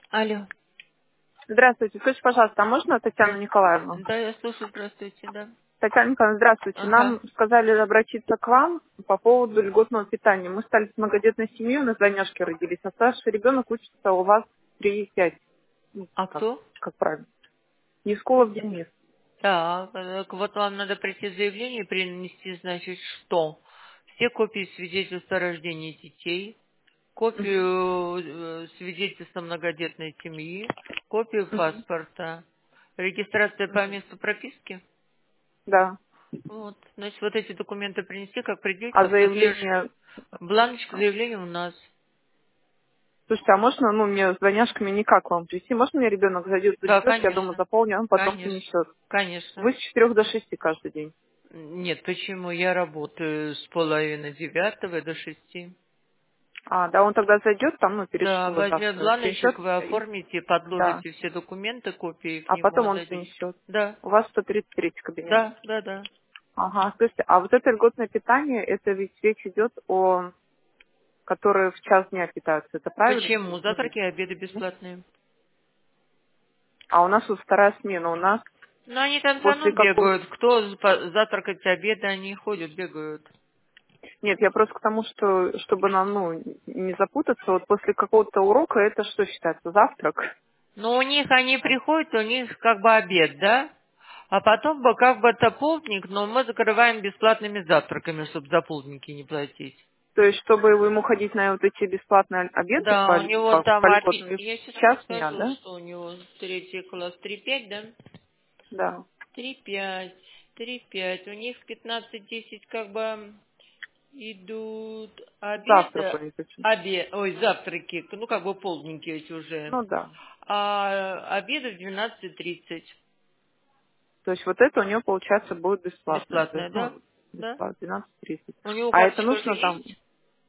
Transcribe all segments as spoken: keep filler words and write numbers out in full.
Алло. Здравствуйте. Скажите, пожалуйста, а можно Татьяну Здравствуйте. Николаевну? Да, я слушаю, здравствуйте, да. Татьяна Николаевна, здравствуйте. Ага. Нам сказали обратиться к вам по поводу льготного питания. Мы стали с многодетной семьей, у нас двойняшки родились, а старший ребенок учится у вас три-пять. Ну, А как, кто? как правильно? Ескулов Денис. Так, э, вот вам надо прийти заявление и принести, значит, что? Все копии свидетельства о рождении детей, Мгм. копию э, свидетельства многодетной семьи, копию Мгм. паспорта, регистрация по Мгм. месту прописки. Да. Вот, значит, вот эти документы принести, как придете, А автослеж. заявление... Бланочка а, заявления у нас. Слушайте, а можно, ну, мне с двойняшками никак вам прийти? Можно мне ребенок зайдет, Да, заберет, я дома конечно, заполню, а он потом конечно, принесет? конечно. Вы с четырех до шести каждый день. Нет, почему? Я работаю с половины девятого до шести. А, да, он тогда зайдет там, ну, перед Да, школой возьмет завтра, бланочек, принесет, вы и, оформите, да, подложите все документы, копии к а нему потом он отдадите. принесет. Да, У вас сто тридцать третий кабинет. да, да, да. Ага, слушайте, а вот это льготное питание, это ведь речь идет о, которые в час дня питаются, это правильно? То Почему? есть, ну, ведь, Завтраки и обеды нет? бесплатные. А у нас вот вторая смена, у нас Ну, они там все равно после какой... бегают. Кто по- завтракать, обеды, они ходят, бегают. Нет, я просто к тому, что, чтобы нам, ну, не запутаться, вот после какого-то урока это что считается, завтрак? Но у них они приходят, у них как бы обед, да? А потом бы как бы это полдник, но мы закрываем бесплатными завтраками, чтобы за полдники не платить. То есть, чтобы ему ходить на вот эти бесплатные обеды Да, по, у него по, там по один... льготным, Я сейчас в час дня, подскажу, да? что у него третий класс три пять, да? Да. три пять, три пять. У них в пятнадцать десять как бы идут Завтрак у обеды, них очень. обе, ой, завтраки, ну как бы полдники эти уже. Ну да. А обеды в двенадцать тридцать. То есть вот это у него, получается, будет бесплатное. То есть, Бесплатная, да? ну, Да. бесплатно, двенадцать тридцать. У него А это карточка же нужно там, есть?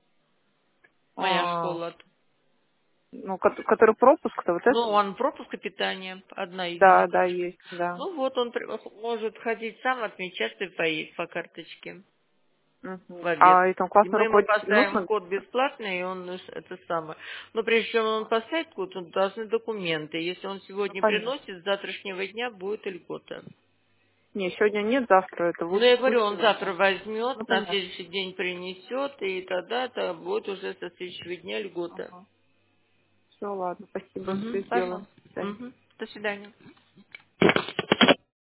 Моя а, школа. ну, ко- который пропуск-то вот Ну, это? он пропуск и питание, одна Да, да, единичка. есть, да. Ну вот, он при- может ходить сам, отмечаться и поесть по карточке в Мгм. обед. А этому И классному мы ему руководителю поставим нужно? код бесплатный, и он уж это самое. Но прежде чем он поставит код, он должны документы. Если он Ну, сегодня понятно. приносит, с завтрашнего дня будет льгота. Не, сегодня нет, завтра это Ну, будет, я будет говорю, он сегодня. завтра Ну, возьмет, на понятно. следующий день принесет, и тогда-то будет уже со следующего дня льгота. Ага. Все, ладно, спасибо, Угу, все сделаем. пожалуйста. До свидания. Угу. До свидания.